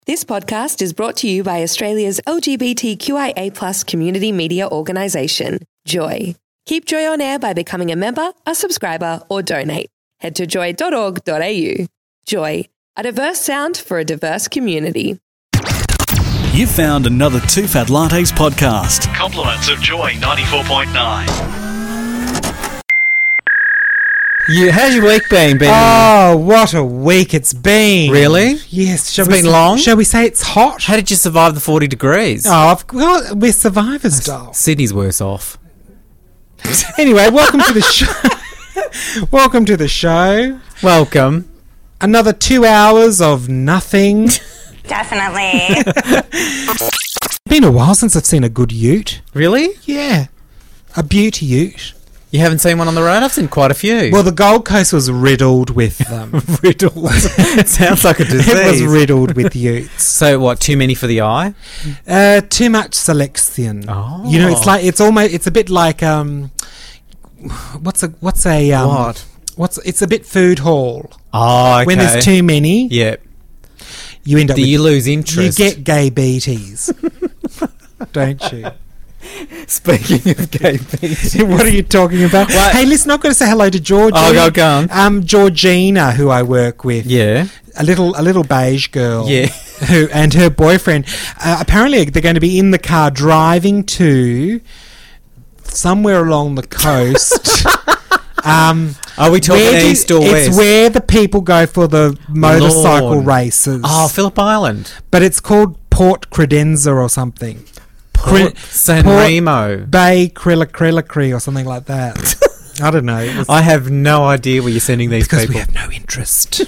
This podcast is brought to you by Australia's LGBTQIA+ community media organisation, Joy. Keep Joy on air by becoming a member, a subscriber, or donate. Head to joy.org.au. Joy, a diverse sound for a diverse community. You found another Two Fat Lattes podcast. Compliments of Joy 94.9. How's your week been, Ben? Oh, what a week it's been. Really? Yes. It's been long? Shall we say it's hot? How did you survive the 40 degrees? Oh, well, we're survivors, doll. Sydney's worse off. Anyway, welcome to the show. Welcome to the show. Welcome. Another 2 hours of nothing. Definitely. Been a while since I've seen a good ute. Really? Yeah. A beauty ute. You haven't seen one on the road? I've seen quite a few. Well, the Gold Coast was riddled with them. Riddled. Sounds like a disease. It was riddled with utes. So what, too many for the eye? Too much selection. Oh. You know, it's a bit like it's a bit food hall. Oh, okay. When there's too many, yeah, you end up you lose interest. You get gay beaties. Don't you? Speaking of gay beaties. What are you talking about? What? Hey, listen, I've got to say hello to Georgie. Oh, go on. Georgina, who I work with. Yeah. A little beige girl. Yeah. And her boyfriend. Apparently, they're going to be in the car driving to somewhere along the coast. Are we talking east or west? It's where the people go for the motorcycle races. Oh, Phillip Island. But it's called Port Credenza or something. Port San Remo. Bay Krillacree or something like that. I don't know. I have no idea where you're sending these because people. We have no interest.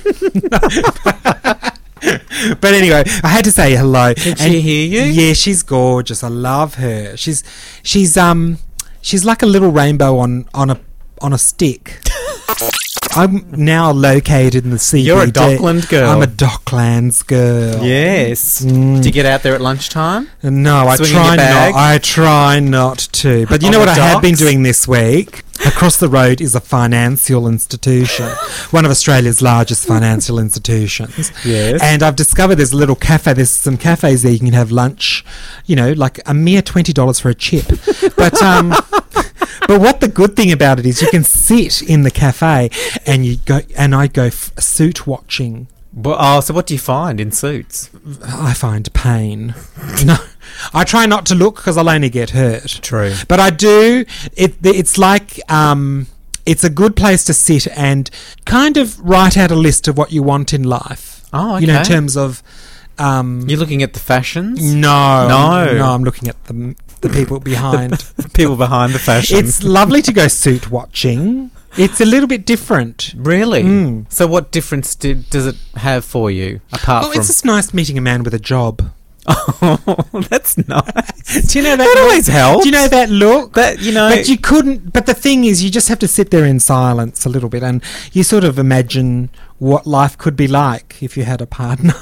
But anyway, I had to say hello. Did she hear you? Yeah, she's gorgeous. I love her. She's like a little rainbow on a stick. I'm now located in the CBD. You're a Dockland girl. I'm a Docklands girl. Yes. Do you get out there at lunchtime? No, I try not to. But you know what I have been doing this week? Across the road is a financial institution, one of Australia's largest financial institutions. Yes. And I've discovered there's a little cafe. There's some cafes there you can have lunch, you know, like a mere $20 for a chip. But but what the good thing about it is you can sit in the cafe and I go suit watching. So what do you find in suits? I find pain. No, I try not to look because I'll only get hurt. True. But I do. It's like it's a good place to sit and kind of write out a list of what you want in life. Oh, okay. You know, in terms of... You're looking at the fashions? No, I'm looking at the people behind. The people behind the fashions. It's lovely to go suit watching. It's a little bit different. Really? Mm. So what difference does it have for you, apart from... It's just nice meeting a man with a job. Oh, that's nice. Do you know that always helps. Do you know that look? But you couldn't... But the thing is, you just have to sit there in silence a little bit and you sort of imagine what life could be like if you had a partner.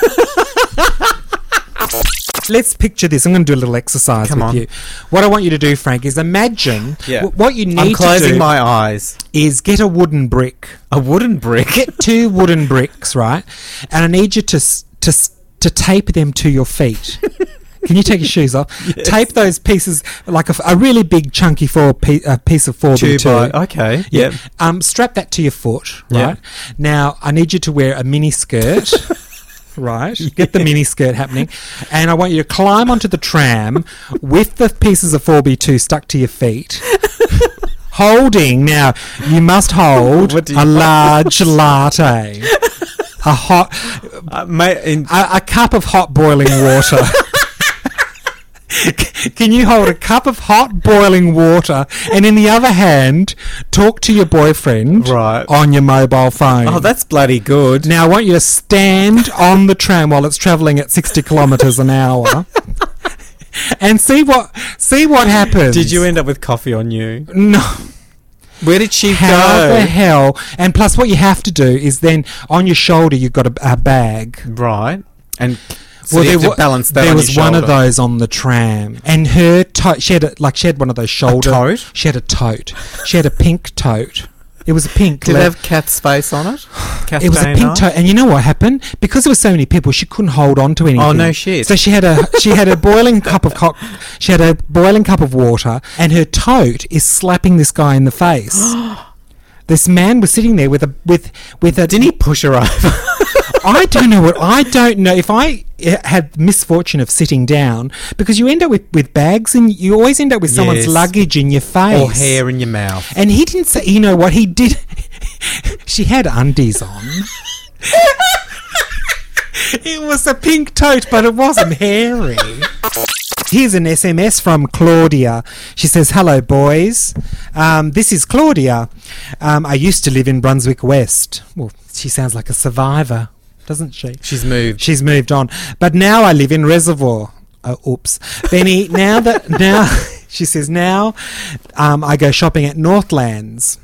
Let's picture this. I'm going to do a little exercise with you. What I want you to do, Frank, is imagine what you need to do. I'm closing my eyes. Is get a wooden brick. A wooden brick? Get 2 wooden bricks, right? And I need you to tape them to your feet. Can you take your shoes off? Yes. Tape those pieces like a really big chunky piece of 4x2. Okay. Yeah. Strap that to your foot, right? Yep. Now I need you to wear a mini skirt. Right, get the mini skirt happening, and I want you to climb onto the tram with the pieces of 4x2 stuck to your feet. Holding, now you must hold a large latte, a cup of hot boiling water. Can you hold a cup of hot boiling water and in the other hand talk to your boyfriend on your mobile phone? Oh, that's bloody good. Now I want you to stand on the tram while it's travelling at 60 kilometres an hour and see what happens. Did you end up with coffee on you? No. Where did she go? How the hell? And plus what you have to do is then on your shoulder you've got a bag. Right. And... So you have to balance that. There was one of those on the tram, and her tote. She had one of those shoulder. A tote? She had a tote. She had a pink tote. It was a pink. Did it have Kath's face on it? It was a pink tote, and you know what happened? Because there were so many people, she couldn't hold on to anything. Oh no shit! So she had a boiling cup of she had a boiling cup of water, and her tote is slapping this guy in the face. This man was sitting there with a. Didn't he push her over? I don't know if I had misfortune of sitting down, because you end up with bags, and you always end up with someone's luggage in your face or hair in your mouth. And he didn't say. You know what he did? She had undies on. It was a pink tote, but it wasn't hairy. Here's an SMS from Claudia. She says, "Hello, boys. This is Claudia. I used to live in Brunswick West." Well, she sounds like a survivor, doesn't she? She's moved. She's moved on. "But now I live in Reservoir." Oh, oops. Benny, she says, now I go shopping at Northland,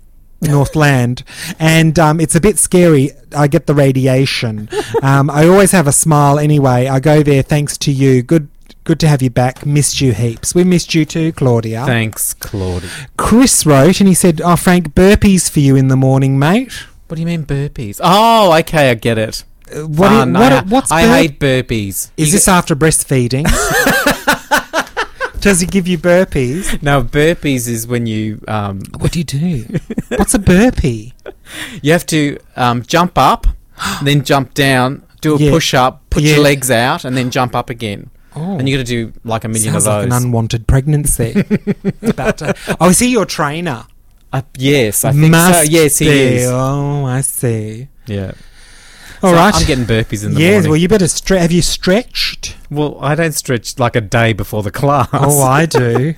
and it's a bit scary. I get the radiation. I always have a smile anyway. I go there thanks to you. Good to have you back. Missed you heaps. We missed you too, Claudia. Thanks, Claudia. Chris wrote, and he said, "Oh, Frank, burpees for you in the morning, mate." What do you mean burpees? Oh, okay, I get it. What's I hate burpees. Is this after breastfeeding? Does he give you burpees? No, burpees is when you... What do you do? What's a burpee? You have to jump up, then jump down, do a push-up, put your legs out, and then jump up again. Oh. And you got to do like a million Sounds of those. Like an unwanted pregnancy. Oh, is he your trainer? Yes, I think so. Yes, he is. Oh, I see. Yeah. All right. I'm getting burpees in the morning. Yes, well, you better have you stretched? Well, I don't stretch like a day before the class. Oh, I do.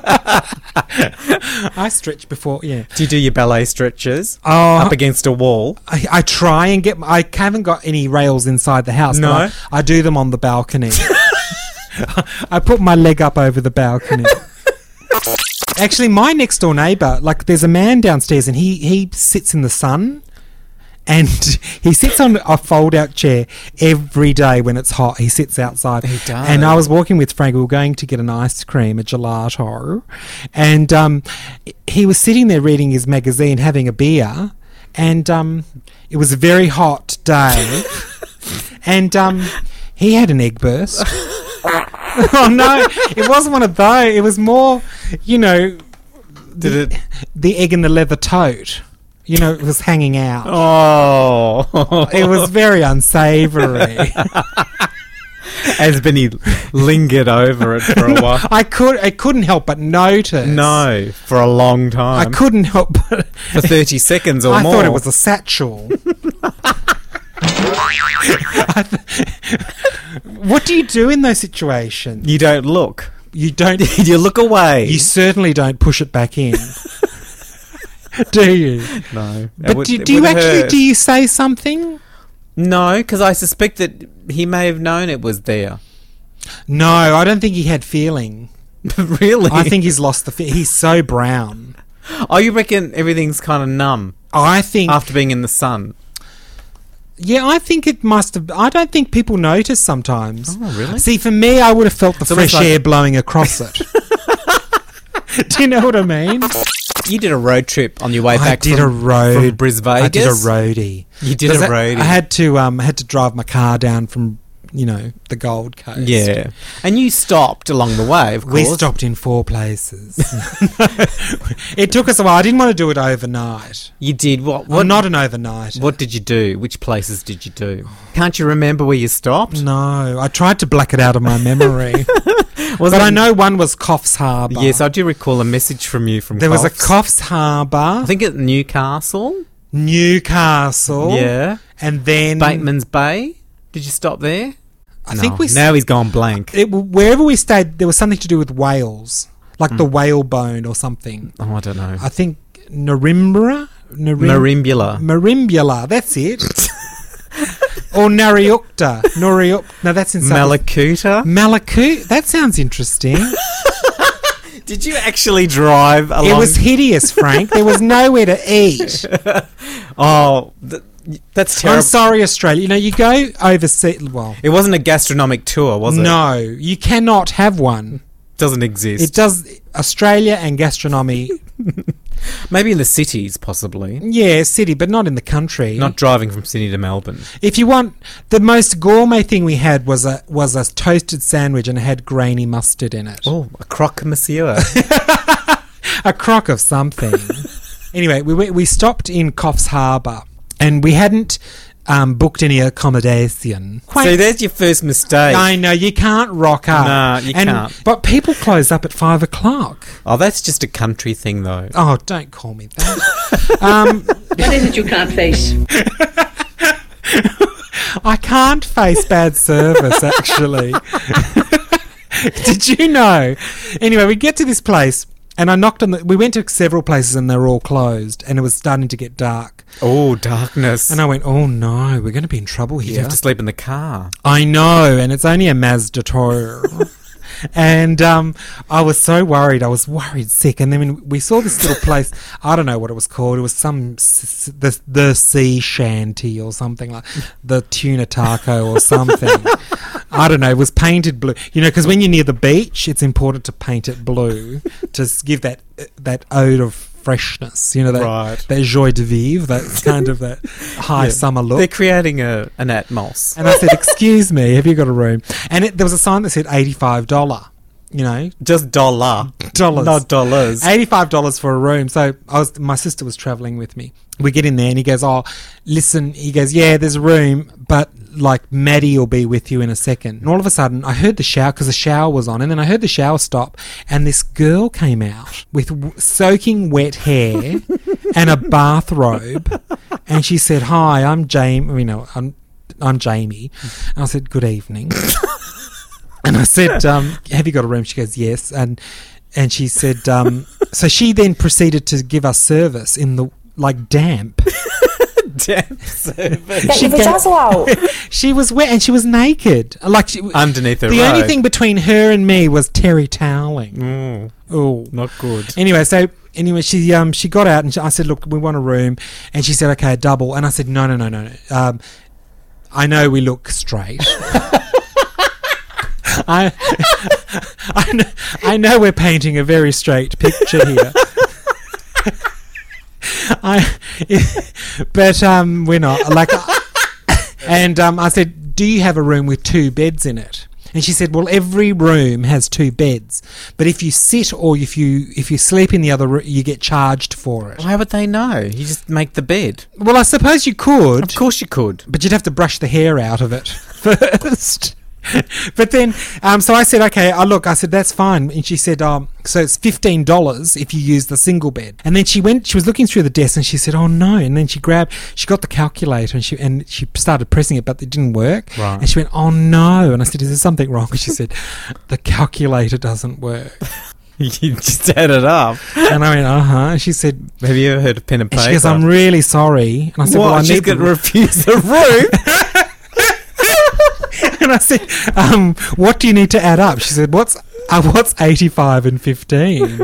I stretch before, yeah. Do you do your ballet stretches up against a wall? I try and get... I haven't got any rails inside the house. No? But I do them on the balcony. I put my leg up over the balcony. Actually, my next door neighbour, like, there's a man downstairs, and he sits in the sun, and he sits on a fold-out chair every day when it's hot. He sits outside. He does. And I was walking with Frank. We were going to get an ice cream, a gelato, and he was sitting there reading his magazine, having a beer, and it was a very hot day, and he had an egg burst. Oh no, it wasn't one of those. It was more, the egg in the leather tote. It was hanging out. Oh. It was very unsavoury. As Benny lingered over it for a while. I couldn't help but notice. No, for a long time. I couldn't help but... For 30 seconds or more. I thought it was a satchel. What do you do in those situations? You don't look. You don't... You look away. You certainly don't push it back in. Do you? No. But do you say something? No, because I suspect that he may have known it was there. No, I don't think he had feeling. Really? I think he's lost the he's so brown. Oh, you reckon everything's kind of numb? I think... After being in the sun? Yeah, I think it must have... I don't think people notice sometimes. Oh, really? See, for me, I would have felt the fresh air blowing across it. Do you know what I mean? You did a road trip on your way back from Bris Vegas. I did a roadie. You did a roadie. I had to drive my car down from, the Gold Coast. Yeah. And you stopped along the way, of course. We stopped in 4 places. It took us a while. I didn't want to do it overnight. You did? What? Not an overnight. What did you do? Which places did you do? Can't you remember where you stopped? No. I tried to black it out of my memory. But I know one was Coffs Harbour. Yes, I do recall a message from you from There Coffs. was a Coffs Harbour. I think at Newcastle. Yeah. And then... Bateman's Bay. Did you stop there? I think now he's gone blank. Wherever we stayed, there was something to do with whales. Like the whale bone or something. Oh, I don't know. I think Narimbula. Marimbula, that's it. Or Nariukta. No, that's in Malakuta? Malakuta? That sounds interesting. Did you actually drive along? It was hideous, Frank. There was nowhere to eat. Oh, that's terrible. I'm sorry, Australia. You go overseas. Well, it wasn't a gastronomic tour, was it? No, you cannot have one. Doesn't exist. It does. Australia and gastronomy Maybe in the cities, possibly. Yeah, city, but not in the country. Not driving from Sydney to Melbourne. If you want, the most gourmet thing we had was a toasted sandwich and it had grainy mustard in it. Oh, a croque monsieur. A crock of something. Anyway, we stopped in Coffs Harbour and we hadn't booked any accommodation. So there's your first mistake. I know, you can't rock up. No, you can't. But people close up at 5 o'clock. Oh, that's just a country thing, though. Oh, don't call me that. What is it you can't face? I can't face bad service, actually. Did you know? Anyway, we get to this place and I knocked on we went to several places and they were all closed and it was starting to get dark. Oh, darkness. And I went, oh no, we're going to be in trouble here. You have to sleep in the car. I know, and it's only a Mazda 2. And I was so worried. I was worried sick. And then when we saw this little place, I don't know what it was called. It was the sea shanty or something like the tuna taco or something. I don't know. It was painted blue. You know, because when you're near the beach, it's important to paint it blue to give that ode of freshness. You know, that joie de vivre, that kind of that high summer look. They're creating an atmos. And I said, excuse me, have you got a room? And there was a sign that said $85, you know. Just dollars. Not dollars. $85 for a room. So my sister was travelling with me. We get in there and he goes, oh, listen, he goes, yeah, there's a room, but like Maddie will be with you in a second. And all of a sudden I heard the shower, because the shower was on, and then I heard the shower stop and this girl came out with soaking wet hair and a bathrobe, and she said, hi, I'm Jamie. I'm Jamie. And I said, good evening. And I said, have you got a room? She goes, yes. And she said, so she then proceeded to give us service in the damp. Damp service. Get your vajazzle out. She was wet and she was naked. Underneath the road. The only thing between her and me was terry toweling. Oh, not good. Anyway, she got out and I said, look, we want a room. And she said, okay, a double. And I said, no. I know we look straight. I know we're painting a very straight picture here. But we're not. And I said, do you have a room with 2 beds in it? And she said, well, every room has 2 beds, but if you sit or if you sleep in the other room, you get charged for it. How would they know? You just make the bed. Well, I suppose you could. Of course you could. But you'd have to brush the hair out of it first. But then, so I said, okay, I said, that's fine. And she said, so it's $15 if you use the single bed. And then she was looking through the desk and she said, oh no. And then she got the calculator and she started pressing it, but it didn't work. Right. And she went, oh no. And I said, is there something wrong? And she said, the calculator doesn't work. You just add it up. And I went, And she said, have you ever heard of pen and paper? She goes, I'm really sorry. And I said, what? well, I She's going to refuse the room? And I said, what do you need to add up? She said, what's 85 and 15? And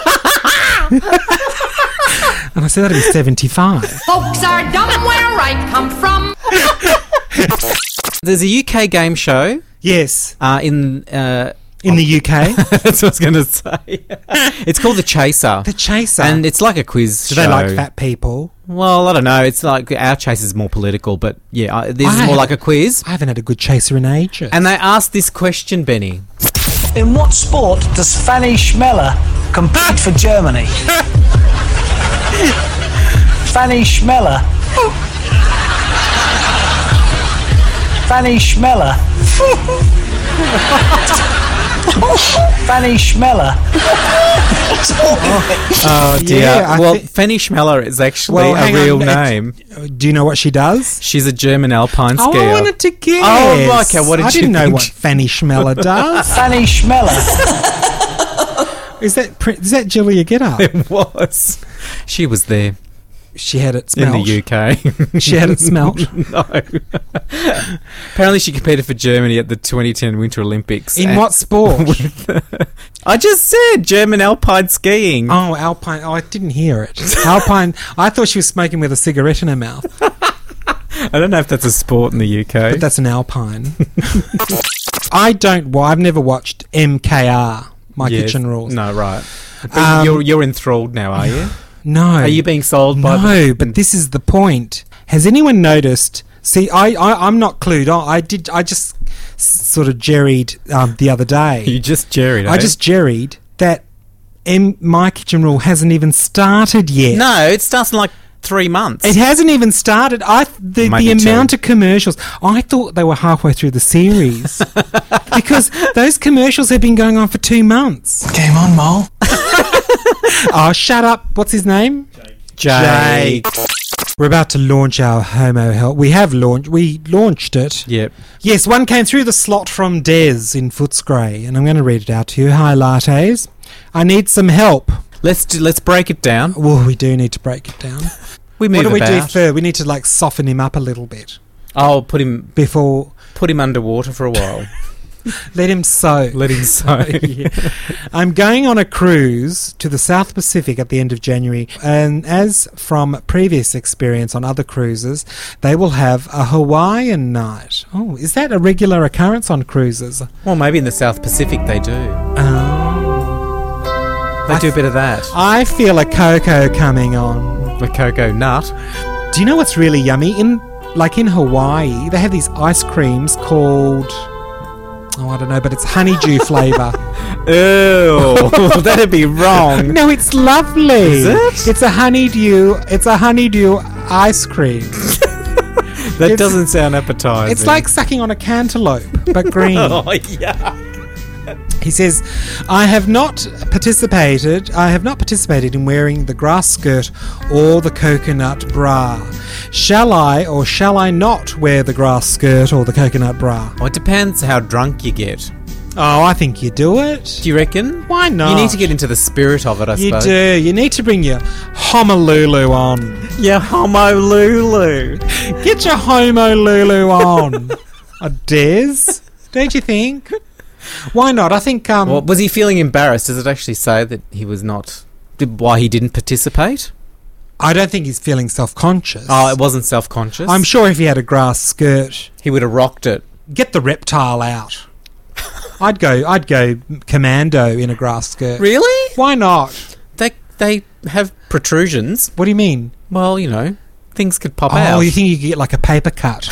I said, that'd be 75. Folks are dumb where I come from. There's a UK game show. Yes. In the UK? That's what I was going to say. It's called The Chaser. The Chaser. And it's like a quiz show. Do they like fat people? Well, I don't know. It's like our Chaser is more political, but yeah, this is more like a quiz. I haven't had a good Chaser in ages. And they asked this question, Benny. In what sport does Fanny Schmeller compete for Germany? Fanny Schmeller. Fanny Schmeller. Fanny Schmeller. Oh dear. Yeah, Fanny Schmeller is actually a real name. Do you know what she does? She's a German alpine skier. Oh, I wanted to guess. Oh, okay. What did I you didn't know think? what Fanny Schmeller does. Fanny Schmeller. Is that Julia Giddup? It was. She was there. She had it smelt. In the UK. She had it smelt? No. Apparently she competed for Germany at the 2010 Winter Olympics. In what sport? I just said German alpine skiing. Oh, alpine. Oh, I didn't hear it. Alpine. I thought she was smoking with a cigarette in her mouth. I don't know if that's a sport in the UK. But that's an alpine. I've never watched MKR, My Kitchen Rules. No, right. But you're enthralled now, are you? No. Are you being sold by No, but this is the point. Has anyone noticed... See, I'm not clued on. I just sort of jerried the other day. You just jerried, I just jerried that My Kitchen Rule hasn't even started yet. No, it starts in like 3 months. It hasn't even started. The amount of commercials, I thought they were halfway through the series. Because those commercials have been going on for 2 months. Game on, Mole. Oh, shut up. What's his name? Jake. We're about to launch our Homo Help. We launched it. Yep. Yes, one came through the slot from Des in Footscray, and I'm going to read it out to you. Hi, lattes. I need some help. Let's break it down. Well, we do need to break it down. We move What do we do about. first? We need to like soften him up a little bit I'll put him before underwater for a while. let him sow. Let him sow. Yeah. I'm going on a cruise to the South Pacific at the end of January, and as from previous experience on other cruises, they will have a Hawaiian night. Oh, is that a regular occurrence on cruises? Well, maybe in the South Pacific they do. They do a bit of that. I feel a cocoa coming on. The cocoa nut. Do you know what's really yummy? In Hawaii, they have these ice creams called... Oh, I don't know, but it's honeydew flavour. Ew, that'd be wrong. No, it's lovely. Is it? It's a honeydew ice cream. That doesn't sound appetizing. It's like sucking on a cantaloupe, but green. Oh, yeah. He says, I have not participated in wearing the grass skirt or the coconut bra. Shall I or shall I not wear the grass skirt or the coconut bra? Well, it depends how drunk you get. Oh, I think you do it. Do you reckon? Why not? You need to get into the spirit of it, I You suppose. do. You need to bring your Honolulu on. Yeah, Homo Lulu. Get your Homo Lulu on. Des, don't you think? Why not? I think... Well, was he feeling embarrassed? Does it actually say that he was not... why he didn't participate? I don't think he's feeling self-conscious. Oh, it wasn't self-conscious? I'm sure if he had a grass skirt... He would have rocked it. Get the reptile out. I'd go commando in a grass skirt. Really? Why not? They have protrusions. What do you mean? Well, you know, things could pop out. Oh, you think you could get like a paper cut?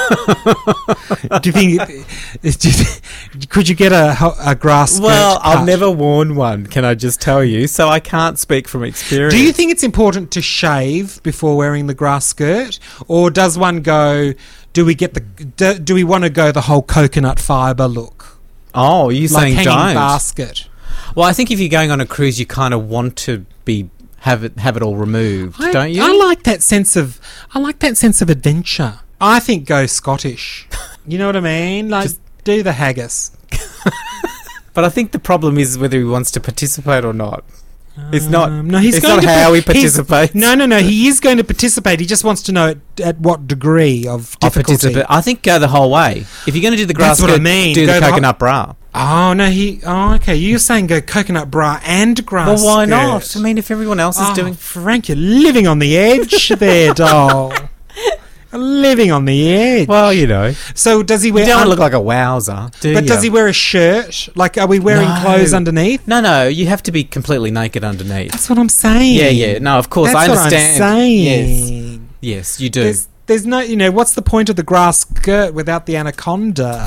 Do you think... could you get a grass skirt Well, cut? I've never worn one, can I just tell you? So I can't speak from experience. Do you think it's important to shave before wearing the grass skirt? Or does one go... Do we want to go the whole coconut fibre look? Oh, you're Like saying hanging don't? basket. Well, I think if you're going on a cruise, you kind of want to have it all removed, don't you? I like that sense of adventure. I think go Scottish. You know what I mean? Like do the haggis. But I think the problem is whether he wants to participate or not. It's not. No, he's it's going not to how he participates. No. He is going to participate. He just wants to know at what degree of difficulty. I think go the whole way. If you're going to do the grass, That's what I mean. do Go the the coconut bra. Oh no, okay. You're saying go coconut bra and grass. Well, why skirt. not? I mean, if everyone else is doing. Frank, you're living on the edge there, doll. Living on the edge. Well, you know. So does he wear? You don't want to look like a wowzer, do you? But does he wear a shirt? Like, are we wearing clothes underneath? No. You have to be completely naked underneath. That's what I'm saying. Yeah. No, of course, That's I understand. What I'm saying. Yes, you do. There's no, what's the point of the grass skirt without the anaconda?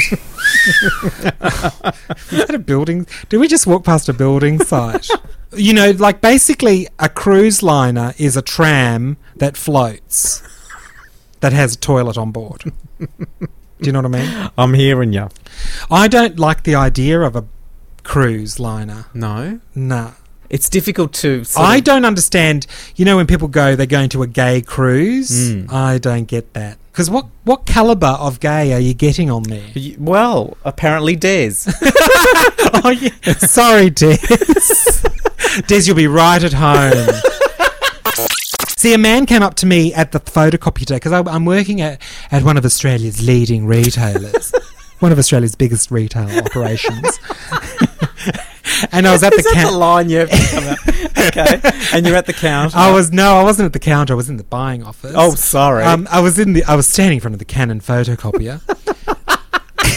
Is that a building? Did we just walk past a building site? Like basically a cruise liner is a tram that floats, that has a toilet on board. Do you know what I mean? I'm hearing you. I don't like the idea of a cruise liner. No? Nah. It's difficult to... I don't understand, when people they're going to a gay cruise. I don't get that. Because what calibre of gay are you getting on there? Well, apparently Des. Oh, yeah. Sorry, Des. Des, you'll be right at home. See, a man came up to me at the photocopier today, because I'm working at one of Australia's leading retailers. One of Australia's biggest retail operations. And I was at the counter. the line you have to come out? Okay. And you're at the counter. I wasn't at the counter. I was in the buying office. Oh, sorry. I was standing in front of the Canon photocopier,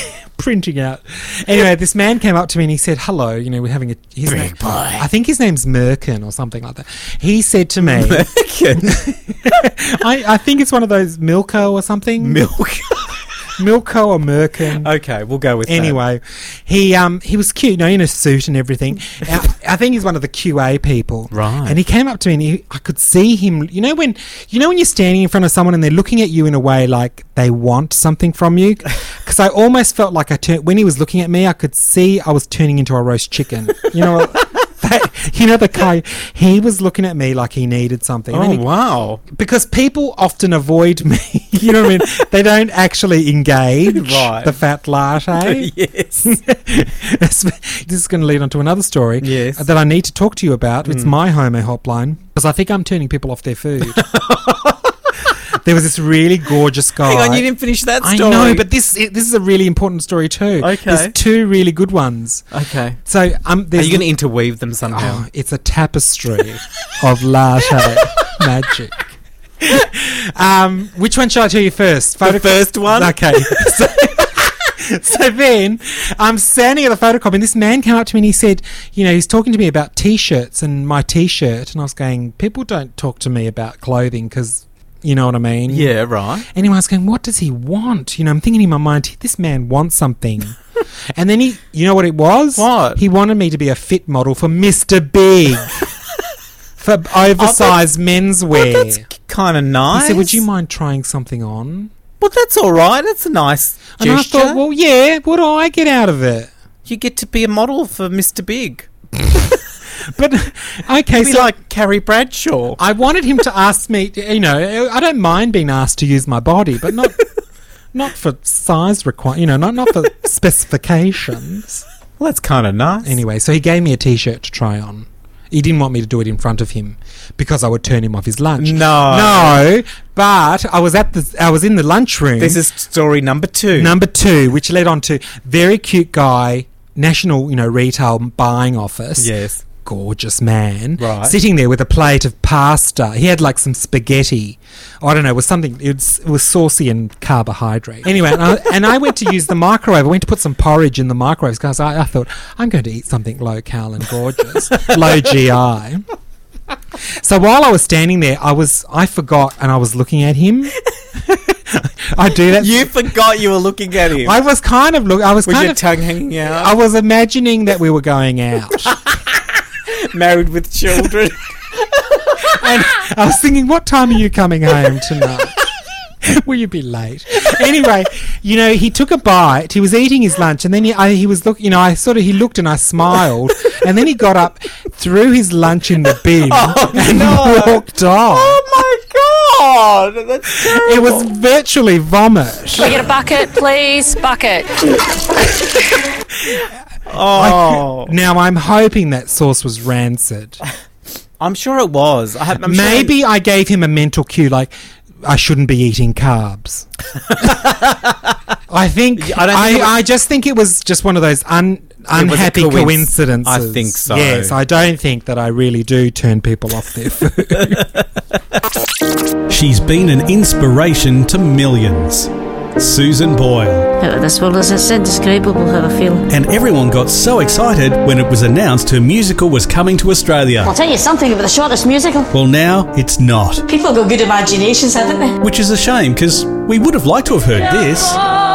printing out. Anyway, this man came up to me and he said, hello, you know, we're having a... Big boy. I think his name's Merkin or something like that. He said to me... Merkin? I think it's one of those Milko or something. Milko or Merkin. Okay, we'll go with anyway, he was cute, you know, in a suit and everything. I think he's one of the QA people. Right. And he came up to me and I could see him, you know when you're standing in front of someone and they're looking at you in a way like they want something from you? Because I almost felt like when he was looking at me, I could see I was turning into a roast chicken. You know the guy, he was looking at me like he needed something. Oh, wow. Because people often avoid me. You know what I mean? They don't actually engage the fat latte. Yes. This is going to lead on to another story that I need to talk to you about. It's my Homo hotline, because I think I'm turning people off their food. There was this really gorgeous guy. Hang on, you didn't finish that story. I know, but this is a really important story too. Okay. There's two really good ones. Okay. So are you going to interweave them somehow? Oh, it's a tapestry of latte magic. Which one shall I tell you first? The first one? Okay. So then I'm standing at the photocopy and this man came up to me and he said, you know, he's talking to me about T-shirts and my T-shirt. And I was going, people don't talk to me about clothing because... You know what I mean? Yeah, right. Anyway, I was going, what does he want? You know, I'm thinking in my mind, this man wants something. And then you know what it was? What? He wanted me to be a fit model for Mr. Big. For oversized menswear. Well, that's kind of nice. He said, would you mind trying something on? Well, that's all right. That's a nice gesture. And I thought, well, yeah, what do I get out of it? You get to be a model for Mr. Big. But, okay, so... like Carrie Bradshaw. I wanted him to ask me, you know, I don't mind being asked to use my body, but not for size not for specifications. Well, that's kind of nice. Anyway, so he gave me a T-shirt to try on. He didn't want me to do it in front of him because I would turn him off his lunch. No, but I was in the lunchroom. This is story number 2. Number 2, which led on to very cute guy, national, you know, retail buying office. Yes. Gorgeous man, right, sitting there with a plate of pasta. He had like some spaghetti. I don't know, it was something. It was saucy and carbohydrate. Anyway, and I went to use the microwave. I went to put some porridge in the microwave because I thought I'm going to eat something low-cal and gorgeous, low GI. So while I was standing there, I forgot and I was looking at him. I do that. You forgot you were looking at him. I was kind of with your tongue hanging out. I was imagining that we were going out. Married with children. And I was thinking, what time are you coming home tonight? Will you be late? Anyway, you know, he took a bite. He was eating his lunch, and then he was looking. You know, he looked and I smiled, and then he got up, threw his lunch in the bin, and walked off. Oh my God, that's terrible. It was virtually vomit. Can we get a bucket, please? Bucket. Now I'm hoping that sauce was rancid. I'm sure it was. Maybe I gave him a mental cue, like I shouldn't be eating carbs. I just think it was just one of those unhappy coincidences. I think so. Yes, I don't think that I really do turn people off their food. She's been an inspiration to millions. Susan Boyle. Out of this world, as it's indescribable how I feel. And everyone got so excited when it was announced her musical was coming to Australia. I'll tell you something about the shortest musical. Well, now it's not. People got good imaginations, haven't they? Which is a shame, because we would have liked to have heard this.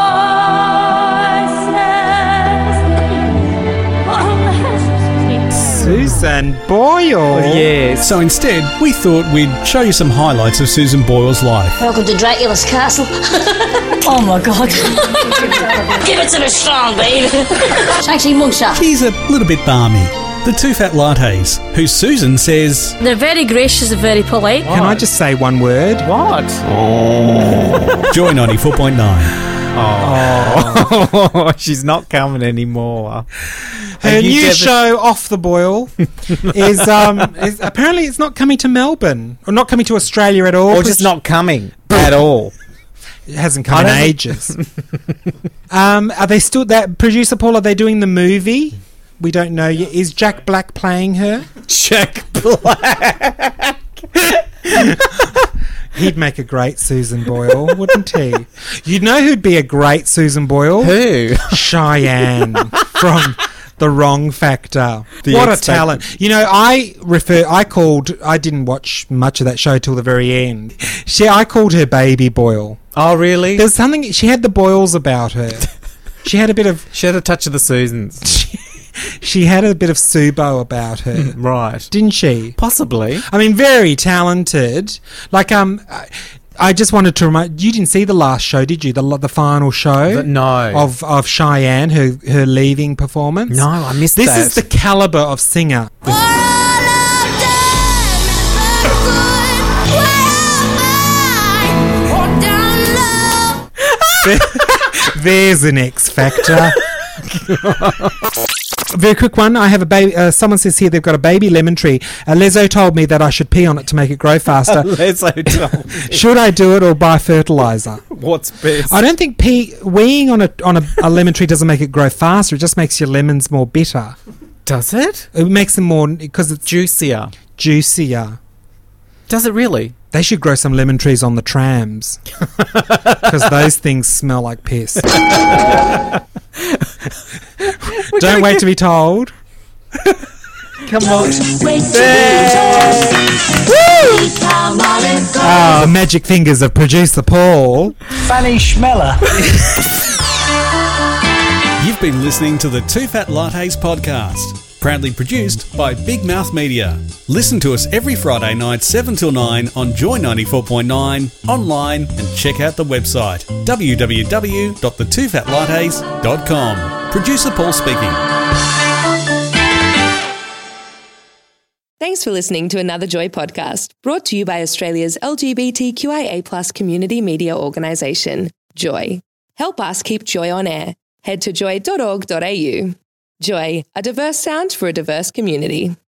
Susan Boyle. Yes. So instead, we thought we'd show you some highlights of Susan Boyle's life. Welcome to Dracula's castle. Oh my God. Give it to me strong, baby. Shang-Chi mugshot. She's a little bit balmy. The Two Fat Lattes, who Susan says... They're very gracious and very polite. Can I just say one word? What? Joy 94.9. Oh, she's not coming anymore. Her new show, Off the Boil, is apparently it's not coming to Melbourne or not coming to Australia at all. Or just not coming at all. It hasn't come in ages. Are they still that producer Paul? Are they doing the movie? We don't know yet. Is Jack Black playing her? Jack Black. He'd make a great Susan Boyle, wouldn't he? You know who'd be a great Susan Boyle? Who? Cheyenne from The Wrong Factor. What a talent. You know, I didn't watch much of that show till the very end. I called her Baby Boyle. Oh, really? There's something, she had the boils about her. She had a touch of the Susans. She had a bit of Subo about her. Right. Didn't she? Possibly. I mean, very talented. Like, I just wanted to remind you, didn't see the last show, did you? The final show? No. Of Cheyenne, her leaving performance? No, I missed this that. This is the caliber of singer. There's an X Factor. Very quick one. I have a baby. Someone says here they've got a baby lemon tree. Lezo told me that I should pee on it to make it grow faster. Lezo told me. Should I do it or buy fertilizer? What's best? I don't think weeing on a lemon tree doesn't make it grow faster. It just makes your lemons more bitter. Does it? It makes them more because it's juicier. Juicier. Does it really? They should grow some lemon trees on the trams because those things smell like piss. Don't wait to be told. Come on. The magic fingers of producer Paul. Fanny Schmeller. You've been listening to the Two Fat Lattes podcast. Proudly produced by Big Mouth Media. Listen to us every Friday night 7 till 9 on Joy 94.9, online, and check out the website www.thetwofatlattes.com. Producer Paul speaking. Thanks for listening to another Joy podcast, brought to you by Australia's LGBTQIA+ community media organisation, Joy. Help us keep Joy on air. Head to joy.org.au. Joy, a diverse sound for a diverse community.